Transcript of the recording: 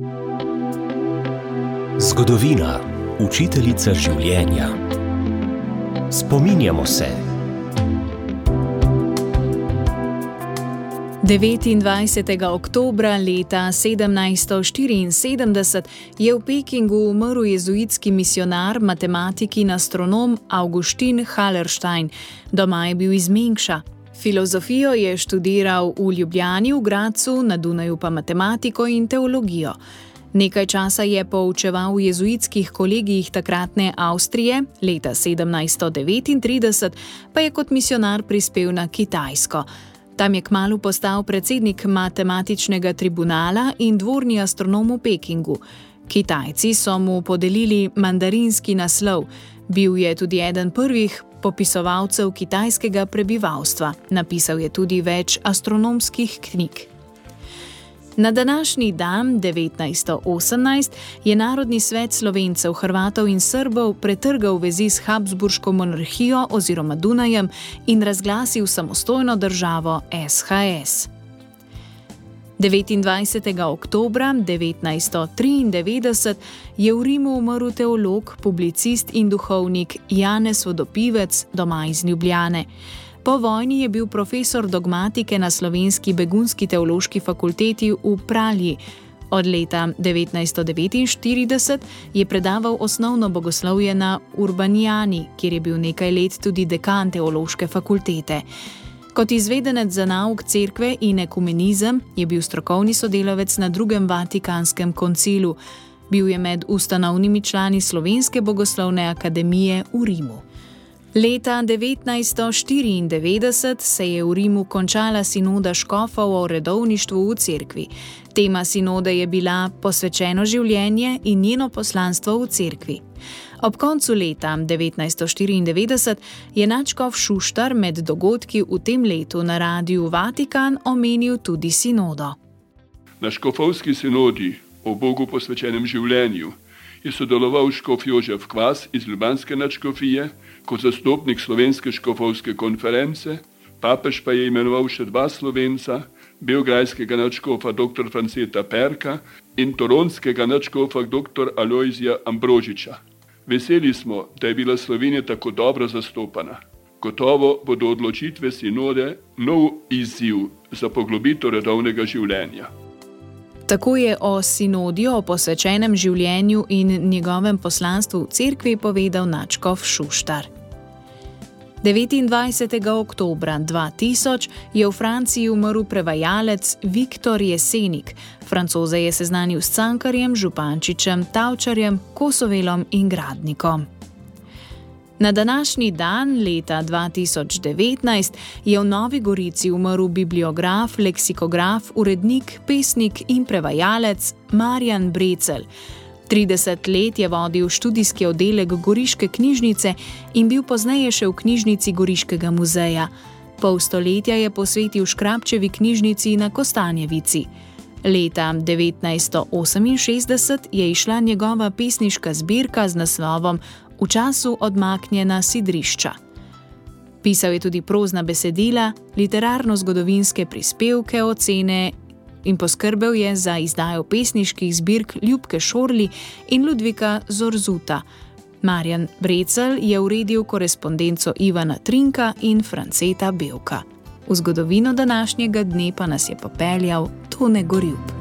Zgodovina, učiteljica življenja. Spominjamo se. 29. oktobra leta 1774 je v Pekingu umrl jezuitski misionar, matematik in astronom Augustin Hallerstein. Doma je bil iz Mengša. Filozofijo je študiral v Ljubljani, v Gradcu, na Dunaju pa matematiko in teologijo. Nekaj časa je poučeval v jezuitskih kolegijih takratne Avstrije, leta 1739 pa je kot misionar prispel na Kitajsko. Tam je kmalu postal predsednik matematičnega tribunala in dvorni astronom v Pekingu. Kitajci so mu podelili mandarinski naslov. Bil je tudi eden prvih popisovalcev kitajskega prebivalstva. Napisal je tudi več astronomskih knjig. Na današnji dan, 1918, je Narodni svet Slovencev, Hrvatov in Srbov pretrgal vezi s Habsburško monarhijo oziroma Dunajem in razglasil samostojno državo SHS. 29. oktobra 1993 je v Rimu umrl teolog, publicist in duhovnik Janez Vodopivec, doma iz Ljubljane. Po vojni je bil profesor dogmatike na Slovenski begunski teološki fakulteti v Pralji. Od leta 1949 je predaval osnovno bogoslovje na Urbanijani, kjer je bil nekaj let tudi dekan teološke fakultete. Kot izvedenec za nauk cerkve in ekumenizem je bil strokovni sodelavec na drugem Vatikanskem koncilu. Bil je med ustanovnimi člani Slovenske bogoslovne akademije v Rimu. Leta 1994 se je v Rimu končala sinoda škofov o redovništvu v cerkvi. Tema sinode je bila Posvečeno življenje in njeno poslanstvo v cerkvi. Ob koncu leta 1994 je nadškof Šuštar med dogodki v tem letu na Radiu Vatikan omenil tudi sinodo. Na škofovski sinodi o Bogu posvečenem življenju je sodeloval škof Jožef Kvas iz ljubljanske nadškofije kot zastopnik Slovenske škofovske konference, papež pa je imenoval še dva Slovenca, beograjskega nadškofa dr. Franceta Perka in toronskega nadškofa dr. Alojzija Ambrožiča. Veseli smo, da je bila Slovenija tako dobro zastopana. Gotovo bodo odločitve sinode nov izziv za poglobitev redovnega življenja. Tako je o sinodi o posvečenem življenju in njegovem poslanstvu v cerkvi povedal nadškof Šuštar. 29. oktobra 2000 je v Franciji umrl prevajalec Viktor Jesenik. Francoze je seznanil s Cankarjem, Župančičem, Tavčarjem, Kosovelom in Gradnikom. Na današnji dan, leta 2019, je v Novi Gorici umrl bibliograf, leksikograf, urednik, pesnik in prevajalec Marjan Brecelj. 30 let je vodil študijski oddelek Goriške knjižnice in bil pozneje še v knjižnici Goriškega muzeja. Pol stoletja je posvetil Škrabčevi knjižnici na Kostanjevici. Leta 1968 je izšla njegova pesniška zbirka z naslovom V času odmaknjena sidrišča. Pisal je tudi prozna besedila, literarno-zgodovinske prispevke, ocene in poskrbel je za izdajo pesniških zbirk Ljubke Šorli in Ludvika Zorzuta. Marjan Brecelj je uredil korespondenco Ivana Trinka in Franceta Bevka. V zgodovino današnjega dne pa nas je popeljal Tone Gorjup.